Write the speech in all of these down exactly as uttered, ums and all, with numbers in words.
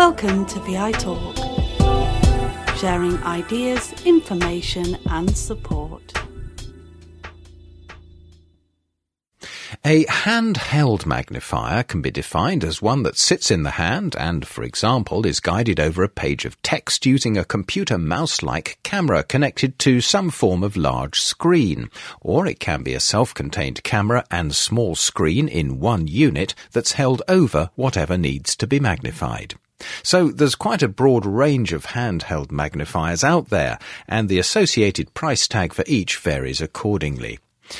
Welcome to V I Talk, sharing ideas, information and support. A handheld magnifier can be defined as one that sits in the hand and, for example, is guided over a page of text using a computer mouse-like camera connected to some form of large screen. Or it can be a self-contained camera and small screen in one unit that's held over whatever needs to be magnified. So there's quite a broad range of handheld magnifiers out there, and the associated price tag for each varies accordingly.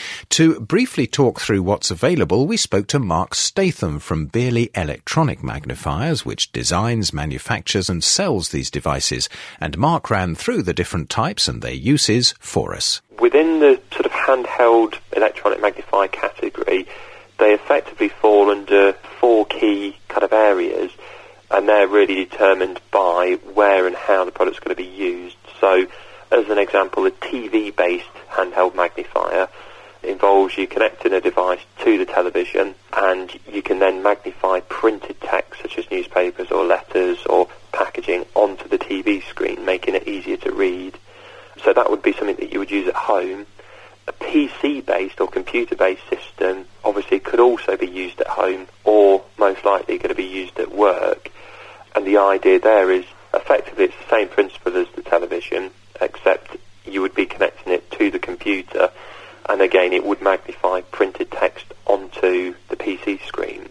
To briefly talk through what's available, we spoke to Mark Statham from Beerley Electronic Magnifiers, which designs, manufactures and sells these devices, and Mark ran through the different types and their uses for us. Within the sort of handheld electronic magnifier category, they effectively fall under four key kind of areas, and they're really determined by where and how the product's going to be used. So, as an example, a T V-based handheld magnifier involves you connecting a device to the television, and you can then magnify printed text such as newspapers or letters or packaging onto the T V screen, making it easier to read. So that would be something that you would use at home. A P C-based or computer-based system obviously could also be used at home, or most likely going to be used at work. And the idea there is effectively it's the same principle as the television, except you would be connecting it to the computer, and again it would magnify printed text onto the P C screen.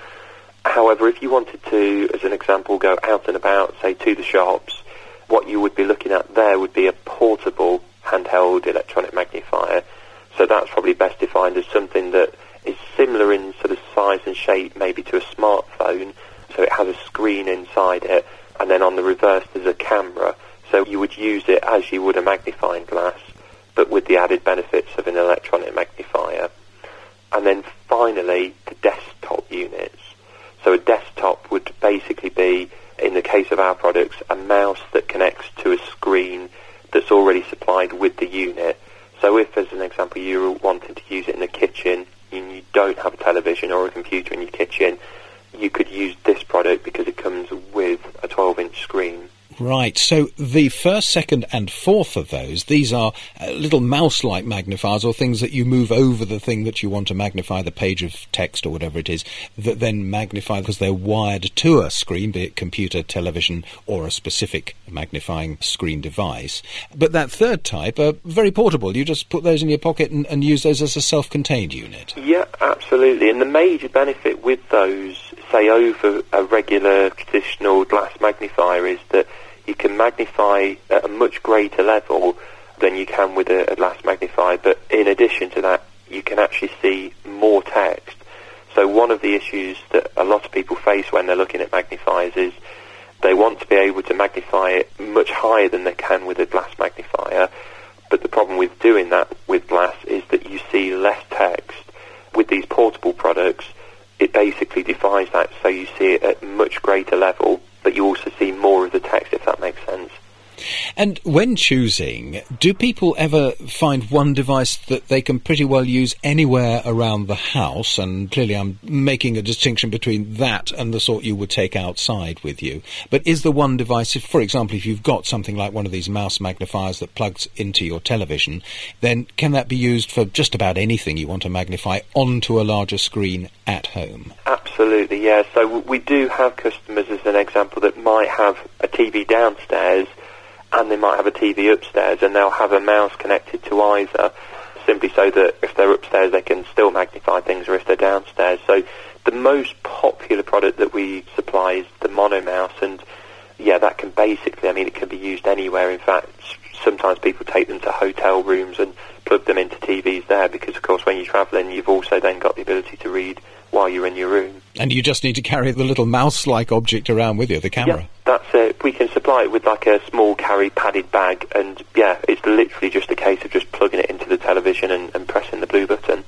However, if you wanted to, as an example, go out and about, say to the shops, what you would be looking at there would be a portable handheld electronic magnifier. So that's probably best defined as something that is similar in sort of size and shape maybe to a smartphone. So it has a screen inside it, and then on the reverse there's a camera. So you would use it as you would a magnifying glass, but with the added benefits of an electronic magnifier. And then finally, the desktop units. So a desktop would basically be, in the case of our products, a mouse that connects to a screen that's already supplied with the unit. So if, as an example, you're wanting to use it in the kitchen and you don't have a television or a computer in your kitchen, you could use this product because it comes with a twelve-inch screen. Right, so the first, second and fourth of those, these are uh, little mouse-like magnifiers or things that you move over the thing that you want to magnify, the page of text or whatever it is, that then magnify because they're wired to a screen, be it computer, television or a specific magnifying screen device. But that third type are very portable. You just put those in your pocket and, and use those as a self-contained unit. Yeah, absolutely. And the major benefit with those, say over a regular traditional glass magnifier, is that you can magnify at a much greater level than you can with a, a glass magnifier, but in addition to that, you can actually see more text. So one of the issues that a lot of people face when they're looking at magnifiers is they want to be able to magnify it much higher than they can with a glass magnifier, but the problem with doing that with glass is that you see less text. With these portable products, it basically defies that, so you see it at much greater level, but you also see more of the text, if that makes sense. And when choosing, do people ever find one device that they can pretty well use anywhere around the house? And clearly I'm making a distinction between that and the sort you would take outside with you. But is the one device, if, for example, if you've got something like one of these mouse magnifiers that plugs into your television, then can that be used for just about anything you want to magnify onto a larger screen at home? Absolutely, yeah. So we do have customers, as an example, that might have a T V downstairs and they might have a T V upstairs, and they'll have a mouse connected to either, simply so that if they're upstairs they can still magnify things, or if they're downstairs. So the most popular product that we supply is the Mono Mouse, and yeah, that can basically, I mean, it can be used anywhere. In fact, sometimes people take them to hotel rooms and plug them into T Vs there, because of course when you're travelling you've also then got the ability to read while you're in your room. And you just need to carry the little mouse-like object around with you, the camera. Yeah, that's it. We can supply it with like a small carry padded bag, and yeah, it's literally just a case of just plugging it into the television and, and pressing the blue button.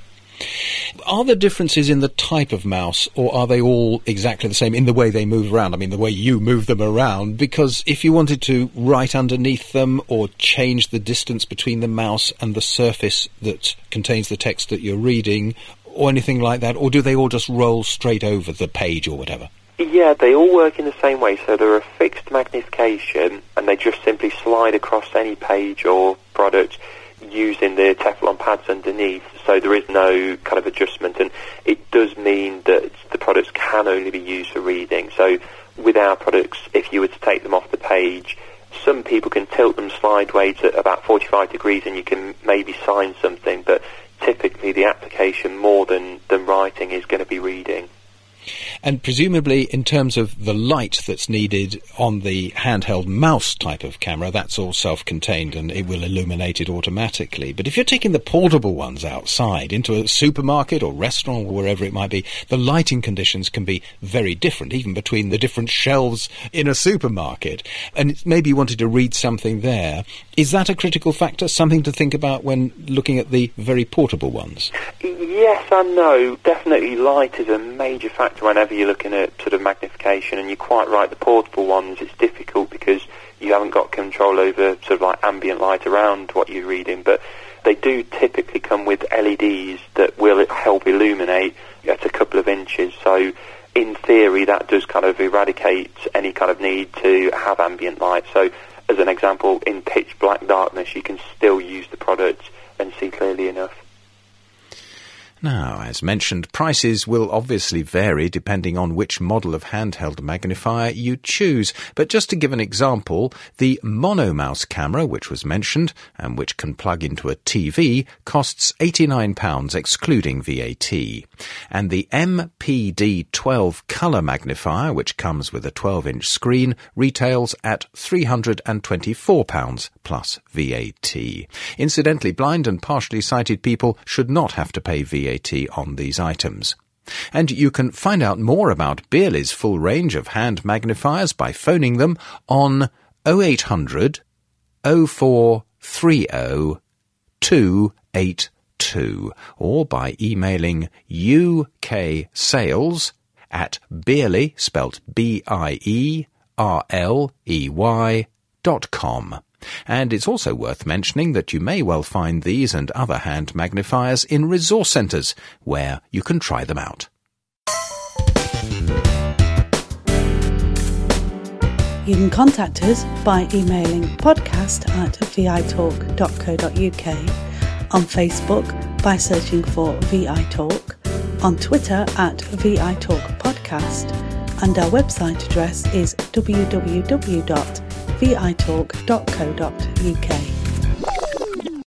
Are there differences in the type of mouse, or are they all exactly the same in the way they move around? I mean, the way you move them around, because if you wanted to write underneath them or change the distance between the mouse and the surface that contains the text that you're reading, or anything like that, or do they all just roll straight over the page or whatever? Yeah, they all work in the same way. So they're a fixed magnification, and they just simply slide across any page or product using the Teflon pads underneath. So there is no kind of adjustment, and it does mean that the products can only be used for reading. So with our products, if you were to take them off the page, some people can tilt them sideways at about forty-five degrees and you can maybe sign something, but typically the application more than, than writing is going to be reading. And presumably in terms of the light that's needed on the handheld mouse type of camera, that's all self-contained and it will illuminate it automatically. But if you're taking the portable ones outside into a supermarket or restaurant or wherever it might be, the lighting conditions can be very different, even between the different shelves in a supermarket. And maybe you wanted to read something there. Is that a critical factor, something to think about when looking at the very portable ones? Yes and no. Definitely light is a major factor whenever you're looking at sort of magnification, and you're quite right, the portable ones, it's difficult because you haven't got control over sort of like ambient light around what you're reading, but they do typically come with L E Ds that will help illuminate at a couple of inches. So in theory that does kind of eradicate any kind of need to have ambient light. So as an example, in pitch black darkness you can still use the product and see clearly enough. Now, as mentioned, prices will obviously vary depending on which model of handheld magnifier you choose. But just to give an example, the mono-mouse camera, which was mentioned, and which can plug into a T V, costs eighty-nine pounds excluding V A T. And the M P D twelve colour magnifier, which comes with a twelve-inch screen, retails at three hundred twenty-four pounds plus V A T. Incidentally, blind and partially sighted people should not have to pay V A T on these items. And you can find out more about Bearley's full range of hand magnifiers by phoning them on oh eight hundred, oh four three oh, two eight two or by emailing uksales at Bearley, spelt B I E R L E Y, dot com. And it's also worth mentioning that you may well find these and other hand magnifiers in resource centres, where you can try them out. You can contact us by emailing podcast at vitalk dot co dot uk, on Facebook by searching for ViTalk, on Twitter at ViTalkPodcast, and our website address is w w w dot vitalk dot co dot uk.